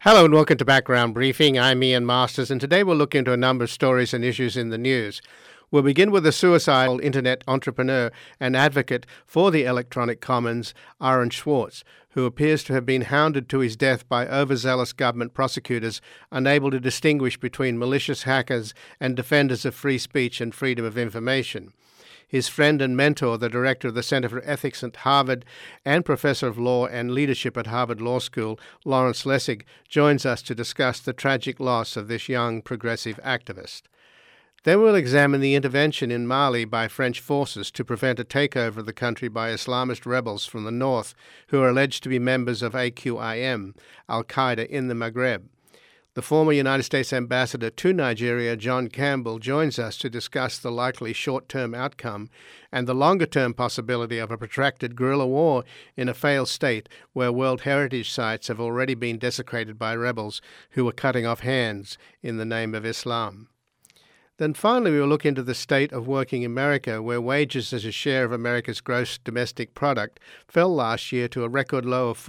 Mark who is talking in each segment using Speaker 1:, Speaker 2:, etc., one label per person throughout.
Speaker 1: Hello and welcome to Background Briefing. I'm Ian Masters, and today we'll look into a number of stories and issues in the news. We'll begin with the suicidal internet entrepreneur and advocate for the electronic commons, Aaron Swartz, who appears to have been hounded to his death by overzealous government prosecutors unable to distinguish between malicious hackers and defenders of free speech and freedom of information. His friend and mentor, the director of the Center for Ethics at Harvard and professor of law and leadership at Harvard Law School, Lawrence Lessig, joins us to discuss the tragic loss of this young progressive activist. Then we'll examine the intervention in Mali by French forces to prevent a takeover of the country by Islamist rebels from the north who are alleged to be members of AQIM, Al-Qaeda in the Maghreb. The former United States ambassador to Nigeria, John Campbell, joins us to discuss the likely short-term outcome and the longer-term possibility of a protracted guerrilla war in a failed state where World Heritage sites have already been desecrated by rebels who are cutting off hands in the name of Islam. Then finally, we will look into the state of working America, where wages as a share of America's gross domestic product fell last year to a record low of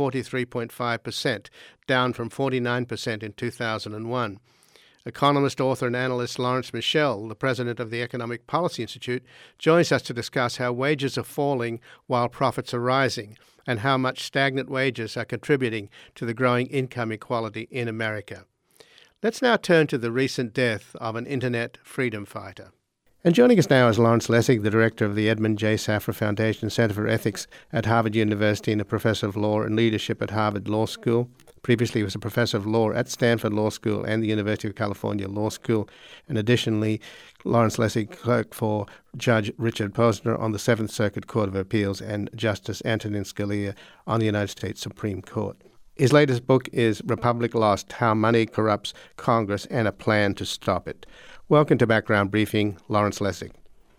Speaker 1: 43.5%, down from 49% in 2001. Economist, author, and analyst Lawrence Michel, the president of the Economic Policy Institute, joins us to discuss how wages are falling while profits are rising, and how much stagnant wages are contributing to the growing income inequality in America. Let's now turn to the recent death of an internet freedom fighter. And joining us now is Lawrence Lessig, the director of the Edmund J. Safra Foundation Center for Ethics at Harvard University and a professor of law and leadership at Harvard Law School. Previously, he was a professor of law at Stanford Law School and the University of California Law School. And additionally, Lawrence Lessig clerked for Judge Richard Posner on the Seventh Circuit Court of Appeals and Justice Antonin Scalia on the United States Supreme Court. His latest book is Republic Lost: How Money Corrupts Congress and a Plan to Stop It. Welcome to Background Briefing, Lawrence Lessig.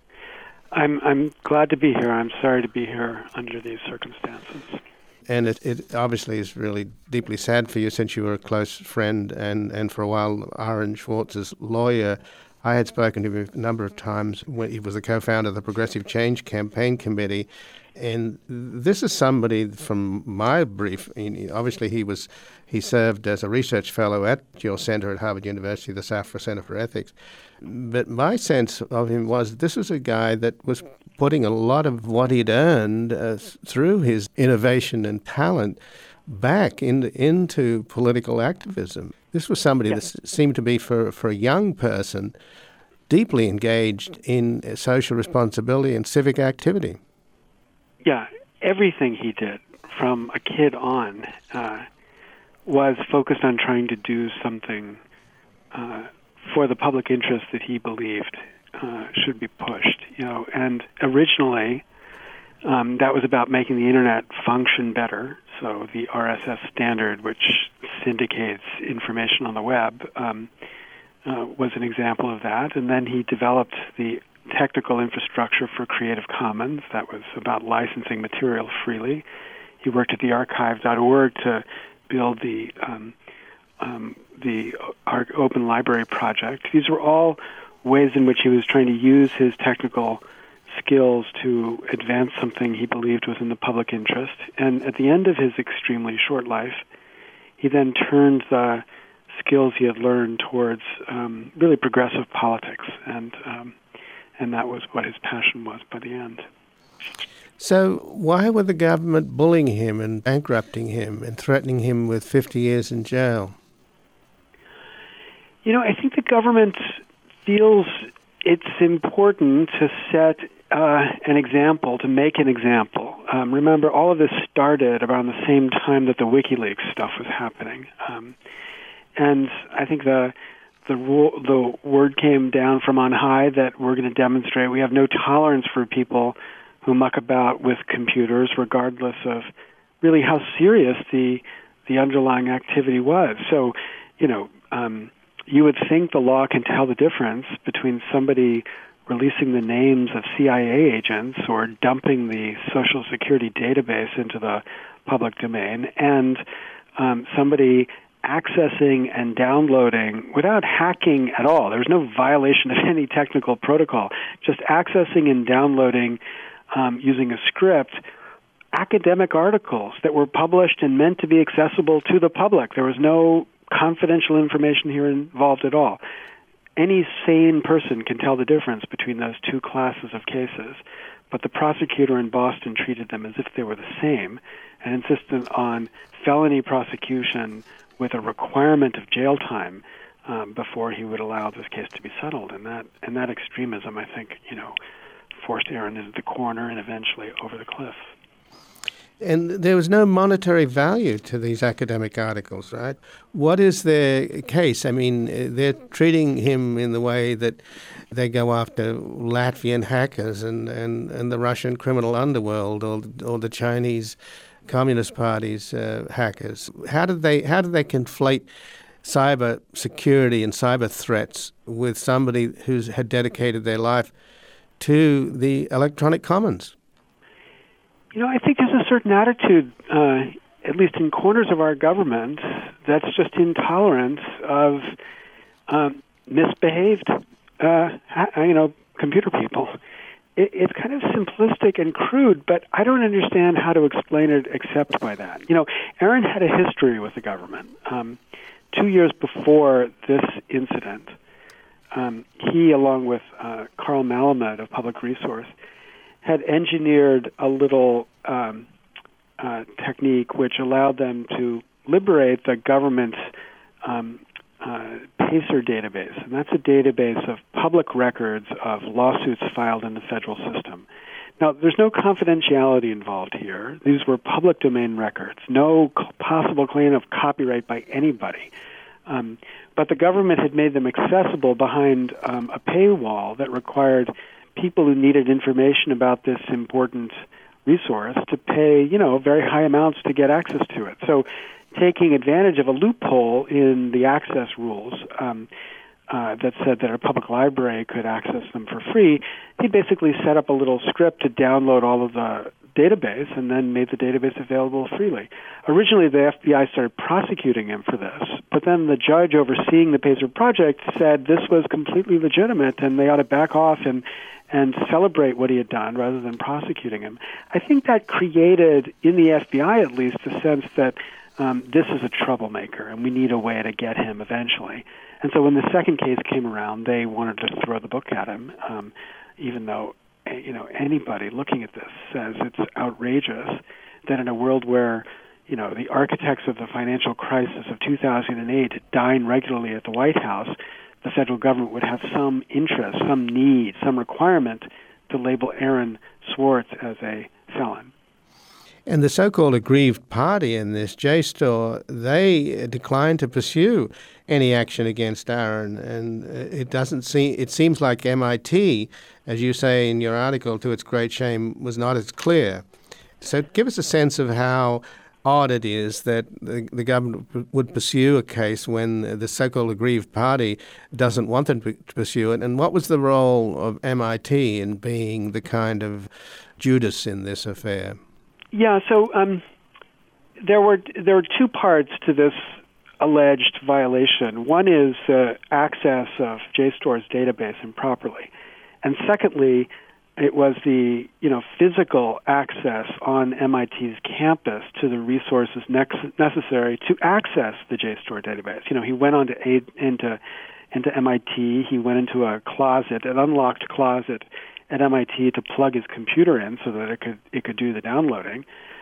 Speaker 2: I'm glad to be here. I'm sorry to be here under these circumstances.
Speaker 1: And it obviously is really deeply sad for you since you were a close friend and for a while Aaron Swartz's lawyer. I had spoken to him a number of times when he was the co-founder of the Progressive Change Campaign Committee. And this is somebody from my brief. Obviously, he served as a research fellow at your center at Harvard University, the Safra Center for Ethics. But my sense of him was this was a guy that was putting a lot of what he'd earned through his innovation and talent back into political activism. This was somebody that seemed to be, for a young person, deeply engaged in social responsibility and civic activity.
Speaker 2: Yeah, everything he did from a kid on was focused on trying to do something for the public interest that he believed should be pushed. And originally that was about making the internet function better. So the RSS standard, which syndicates information on the web, was an example of that. And then he developed the technical infrastructure for Creative Commons that was about licensing material freely. He worked at the archive.org to build the Open Library Project. These were all ways in which he was trying to use his technical skills to advance something he believed was in the public interest. And at the end of his extremely short life, he then turned the skills he had learned towards really progressive politics, and that was what his passion was by the end.
Speaker 1: So why were the government bullying him and bankrupting him and threatening him with 50 years in jail?
Speaker 2: I think the government feels it's important to set an example, to make an example. Remember, all of this started around the same time that the WikiLeaks stuff was happening. And I think the word came down from on high that we're going to demonstrate we have no tolerance for people who muck about with computers, regardless of really how serious the underlying activity was. So, you would think the law can tell the difference between somebody releasing the names of CIA agents or dumping the Social Security database into the public domain and somebody accessing and downloading without hacking at all. There was no violation of any technical protocol, just accessing and downloading using a script academic articles that were published and meant to be accessible to the public. There was no confidential information here involved at all. Any sane person can tell the difference between those two classes of cases, but the prosecutor in Boston treated them as if they were the same and insisted on felony prosecution with a requirement of jail time before he would allow this case to be settled. And that extremism, I think, forced Aaron into the corner and eventually over the cliff.
Speaker 1: And there was no monetary value to these academic articles, right? What is their case? I mean, they're treating him in the way that they go after Latvian hackers and the Russian criminal underworld or the Chinese Communist Party's hackers. How did they conflate cyber security and cyber threats with somebody who had dedicated their life to the electronic commons?
Speaker 2: I think there's a certain attitude, at least in corners of our government, that's just intolerant of misbehaved, computer people. It's kind of simplistic and crude, but I don't understand how to explain it except by that. Aaron had a history with the government. 2 years before this incident, he, along with Carl Malamud of Public Resource, had engineered a little technique which allowed them to liberate the government's PACER database. And that's a database of public records of lawsuits filed in the federal system. Now, there's no confidentiality involved here. These were public domain records, no possible claim of copyright by anybody. But the government had made them accessible behind a paywall that required people who needed information about this important resource to pay, very high amounts to get access to it. So taking advantage of a loophole in the access rules that said that a public library could access them for free, he basically set up a little script to download all of the database and then made the database available freely. Originally, the FBI started prosecuting him for this, but then the judge overseeing the PACER project said this was completely legitimate and they ought to back off and celebrate what he had done rather than prosecuting him. I think that created, in the FBI at least, a sense that this is a troublemaker and we need a way to get him eventually. And so when the second case came around, they wanted to throw the book at him, even though anybody looking at this says it's outrageous that in a world where the architects of the financial crisis of 2008 dine regularly at the White House, the federal government would have some interest, some need, some requirement to label Aaron Swartz as a felon.
Speaker 1: And the so-called aggrieved party in this, JSTOR, they declined to pursue any action against Aaron. And it seems like MIT, as you say in your article, to its great shame, was not as clear. So give us a sense of how odd it is that the government would pursue a case when the so-called aggrieved party doesn't want them to pursue it. And what was the role of MIT in being the kind of Judas in this affair?
Speaker 2: Yeah, so there were two parts to this alleged violation. One is access of JSTOR's database improperly, and secondly, it was the physical access on MIT's campus to the resources necessary to access the JSTOR database. He went into MIT. He went into a closet, an unlocked closet at MIT, to plug his computer in so that it could do the downloading.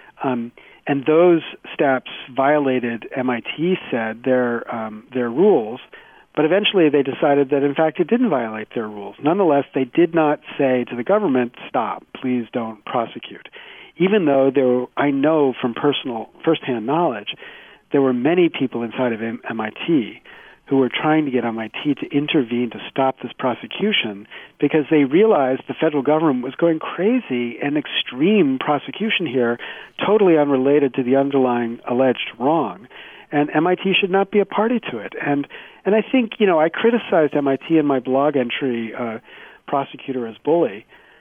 Speaker 2: And those steps violated, MIT said, their rules. But eventually they decided that, in fact, it didn't violate their rules. Nonetheless, they did not say to the government, stop, please don't prosecute. Even though I know from firsthand knowledge, there were many people inside of MIT who were trying to get MIT to intervene to stop this prosecution because they realized the federal government was going crazy and extreme prosecution here, totally unrelated to the underlying alleged wrong. And MIT should not be a party to it. And I think, I criticized MIT in my blog entry, Prosecutor as Bully.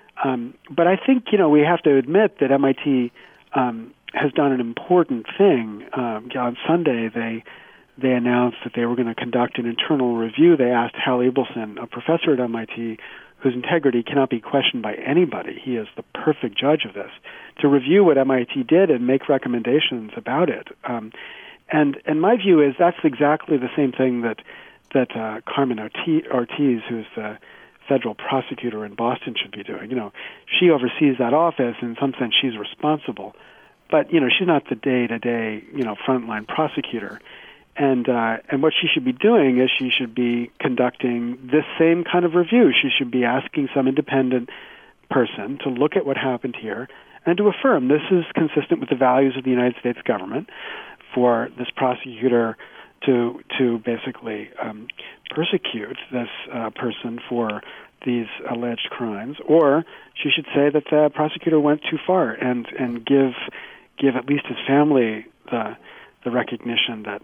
Speaker 2: But I think, we have to admit that MIT has done an important thing. On Sunday, they announced that they were going to conduct an internal review. They asked Hal Abelson, a professor at MIT, whose integrity cannot be questioned by anybody. He is the perfect judge of this, to review what MIT did and make recommendations about it. And my view is that's exactly the same thing that Carmen Ortiz, who's the federal prosecutor in Boston, should be doing. She oversees that office, and in some sense she's responsible. But, she's not the day-to-day, frontline prosecutor. And what she should be doing is she should be conducting this same kind of review. She should be asking some independent person to look at what happened here and to affirm this is consistent with the values of the United States government for this prosecutor to basically persecute this person for these alleged crimes, or she should say that the prosecutor went too far and give at least his family the recognition that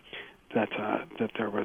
Speaker 2: there was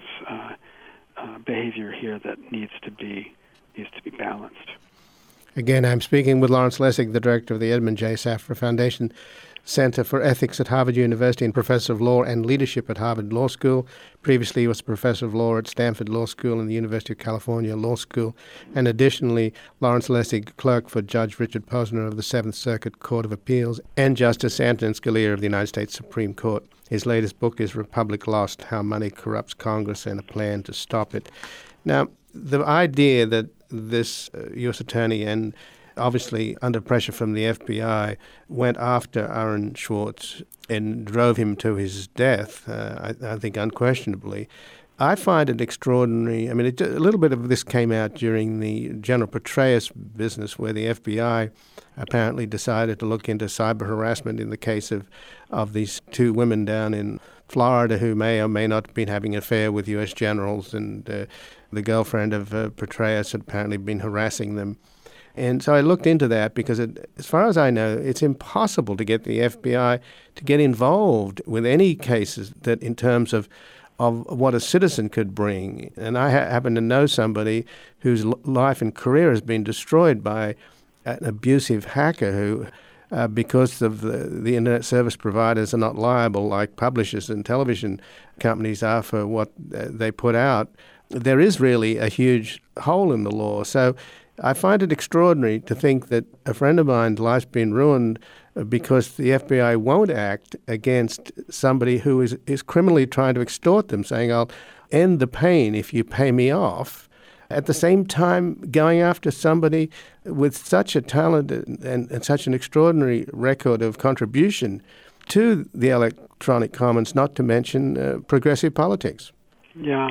Speaker 2: behavior here that needs to be balanced.
Speaker 1: Again, I'm speaking with Lawrence Lessig, the director of the Edmund J. Safra Foundation Center for Ethics at Harvard University and professor of law and leadership at Harvard Law School. Previously, he was professor of law at Stanford Law School and the University of California Law School. And additionally, Lawrence Lessig, clerk for Judge Richard Posner of the Seventh Circuit Court of Appeals and Justice Antonin Scalia of the United States Supreme Court. His latest book is Republic Lost: How Money Corrupts Congress and a Plan to Stop It. Now, the idea that this U.S. attorney, and obviously under pressure from the FBI, went after Aaron Swartz and drove him to his death, I think unquestionably. I find it extraordinary. I mean, a little bit of this came out during the General Petraeus business, where the FBI apparently decided to look into cyber harassment in the case of these two women down in Florida who may or may not have been having an affair with U.S. generals, and the girlfriend of Petraeus had apparently been harassing them. And so I looked into that because, as far as I know, it's impossible to get the FBI to get involved with any cases that in terms of what a citizen could bring. And I happen to know somebody whose life and career has been destroyed by an abusive hacker who, because of the internet service providers are not liable like publishers and television companies are for what they put out, there is really a huge hole in the law. So I find it extraordinary to think that a friend of mine's life's been ruined because the FBI won't act against somebody who is criminally trying to extort them, saying, I'll end the pain if you pay me off. At the same time, going after somebody with such a talent and such an extraordinary record of contribution to the electronic commons, not to mention progressive politics.
Speaker 2: Yeah.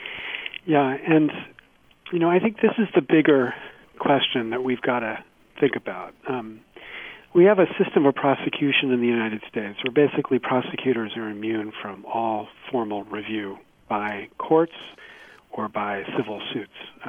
Speaker 2: And, I think this is the bigger question that we've got to think about. We have a system of prosecution in the United States where basically prosecutors are immune from all formal review by courts or by civil suits,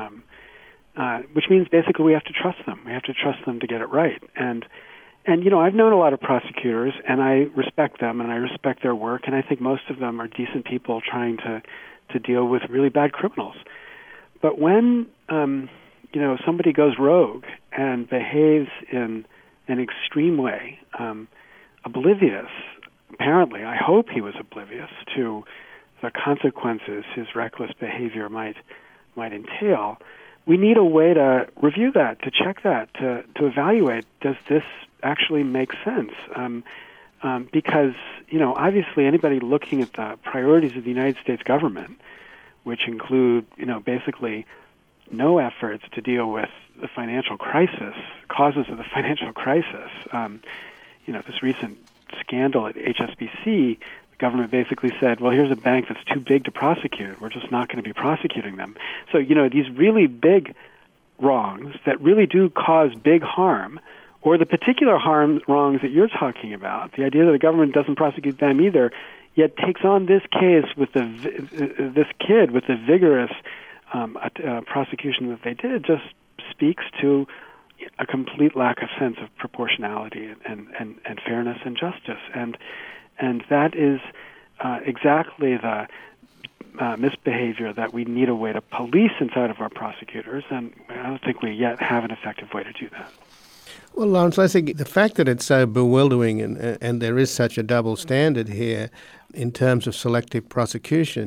Speaker 2: which means basically we have to trust them. We have to trust them to get it right. And I've known a lot of prosecutors, and I respect them, and I respect their work, and I think most of them are decent people trying to deal with really bad criminals. But when somebody goes rogue and behaves in an extreme way, oblivious, apparently, I hope he was oblivious to the consequences his reckless behavior might entail, we need a way to review that, to check that, to evaluate, does this actually make sense? Because, obviously anybody looking at the priorities of the United States government, which include, basically no efforts to deal with the financial crisis, causes of the financial crisis. This recent scandal at HSBC, the government basically said, well, here's a bank that's too big to prosecute. We're just not going to be prosecuting them. So, these really big wrongs that really do cause big harm, or the particular wrongs that you're talking about, the idea that the government doesn't prosecute them either, yet takes on this case with this kid with the vigorous prosecution that they did, just speaks to a complete lack of sense of proportionality and fairness and justice. And that is exactly the misbehavior that we need a way to police inside of our prosecutors, and I don't think we yet have an effective way to do that.
Speaker 1: Well, Lawrence Lessig, the fact that it's so bewildering and there is such a double standard here in terms of selective prosecution,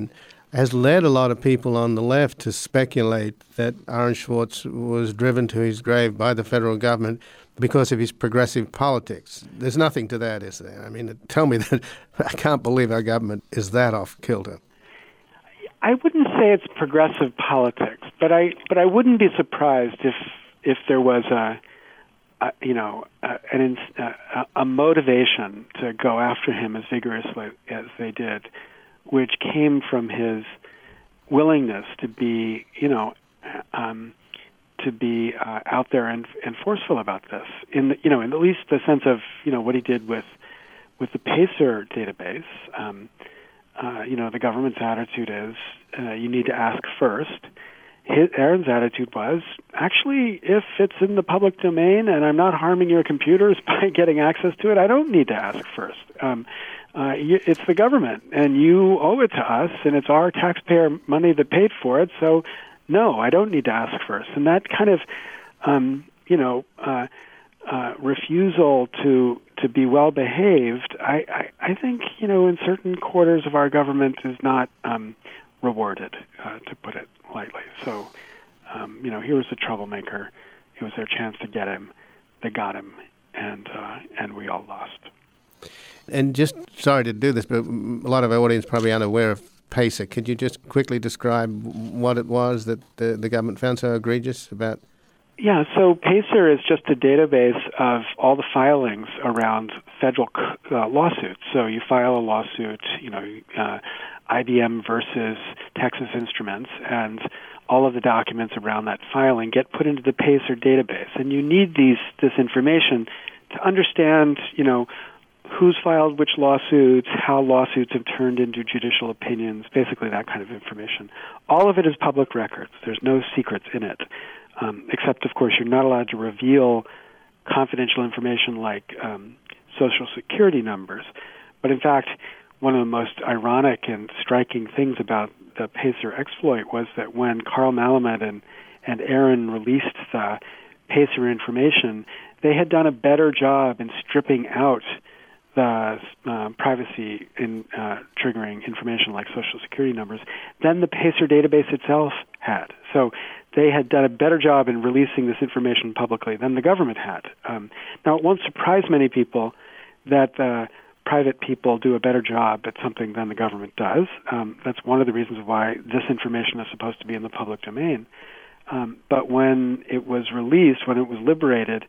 Speaker 1: has led a lot of people on the left to speculate that Aaron Swartz was driven to his grave by the federal government because of his progressive politics. There's nothing to that, is there? I mean, tell me that. I can't believe our government is that off kilter.
Speaker 2: I wouldn't say it's progressive politics, but I wouldn't be surprised if there was a motivation to go after him as vigorously as they did, which came from his willingness to be out there and forceful about this. In at least the sense of what he did with the PACER database. The government's attitude is you need to ask first. Aaron's attitude was, actually, if it's in the public domain and I'm not harming your computers by getting access to it, I don't need to ask first. It's the government, and you owe it to us, and it's our taxpayer money that paid for it, so no, I don't need to ask first. And that kind of, refusal to be well behaved, I think, in certain quarters of our government is not rewarded, to put it lightly. So, here was a troublemaker. It was their chance to get him. They got him, and we all lost.
Speaker 1: And just sorry to do this, but a lot of our audience probably unaware of PACER. Could you just quickly describe what it was that the government found so egregious about?
Speaker 2: Yeah, so PACER is just a database of all the filings around federal lawsuits. So you file a lawsuit, IBM versus Texas Instruments, and all of the documents around that filing get put into the PACER database. And you need this information to understand, who's filed which lawsuits, how lawsuits have turned into judicial opinions, basically that kind of information. All of it is public records. There's no secrets in it, except, of course, you're not allowed to reveal confidential information like Social Security numbers. But in fact, one of the most ironic and striking things about the PACER exploit was that when Carl Malamud and Aaron released the PACER information, they had done a better job in stripping out the privacy in triggering information like Social Security numbers than the PACER database itself had. So they had done a better job in releasing this information publicly than the government had. Now, it won't surprise many people that private people do a better job at something than the government does. That's one of the reasons why this information is supposed to be in the public domain. But when it was released, when it was liberated,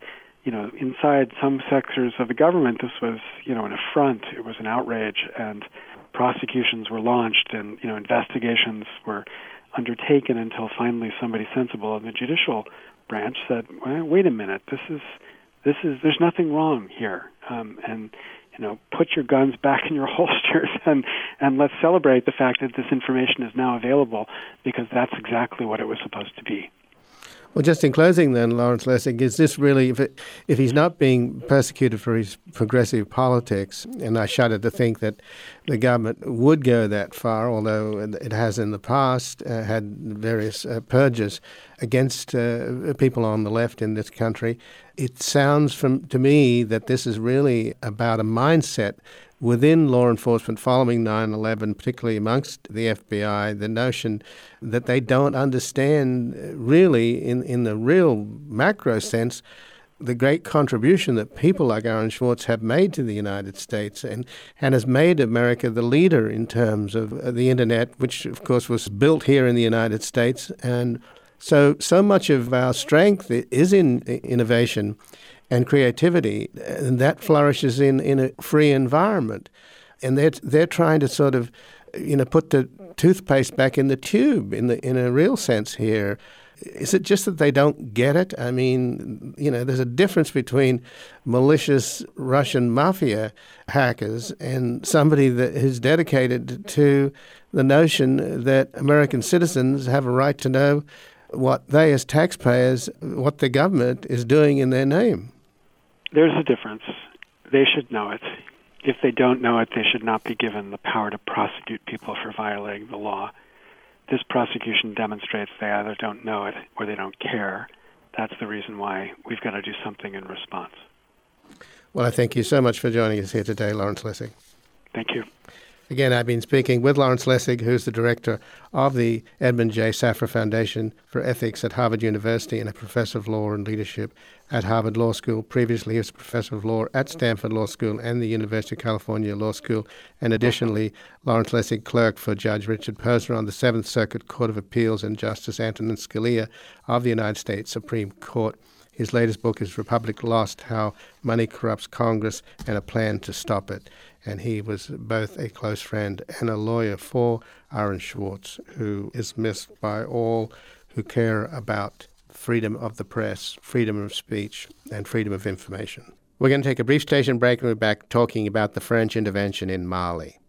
Speaker 2: inside some sectors of the government, this was, an affront. It was an outrage, and prosecutions were launched, and investigations were undertaken until finally somebody sensible in the judicial branch said, well, "Wait a minute, there's nothing wrong here," and put your guns back in your holsters and let's celebrate the fact that this information is now available, because that's exactly what it was supposed to be.
Speaker 1: Well, just in closing then, Lawrence Lessig, is this really, if he's not being persecuted for his progressive politics, and I shudder to think that the government would go that far, although it has in the past had various purges against people on the left in this country, it sounds to me that this is really about a mindset within law enforcement following 9/11, particularly amongst the FBI, the notion that they don't understand really in the real macro sense the great contribution that people like Aaron Swartz have made to the United States and has made America the leader in terms of the Internet, which, of course, was built here in the United States. And so much of our strength is in innovation and creativity, and that flourishes in a free environment. And they're trying to sort of, put the toothpaste back in the tube in a real sense here. Is it just that they don't get it? I mean, there's a difference between malicious Russian mafia hackers and somebody that is dedicated to the notion that American citizens have a right to know what they as taxpayers, what the government is doing in their name.
Speaker 2: There's a difference. They should know it. If they don't know it, they should not be given the power to prosecute people for violating the law. This prosecution demonstrates they either don't know it or they don't care. That's the reason why we've got to do something in response.
Speaker 1: Well, I thank you so much for joining us here today, Lawrence Lessig.
Speaker 2: Thank you.
Speaker 1: Again, I've been speaking with Lawrence Lessig, who's the director of the Edmund J. Safra Foundation for Ethics at Harvard University and a professor of law and leadership at Harvard Law School. Previously, he was a professor of law at Stanford Law School and the University of California Law School. And additionally, Lawrence Lessig, clerk for Judge Richard Posner on the Seventh Circuit Court of Appeals and Justice Antonin Scalia of the United States Supreme Court. His latest book is Republic Lost, How Money Corrupts Congress and a Plan to Stop It. And he was both a close friend and a lawyer for Aaron Swartz, who is missed by all who care about freedom of the press, freedom of speech, and freedom of information. We're going to take a brief station break and we're back talking about the French intervention in Mali.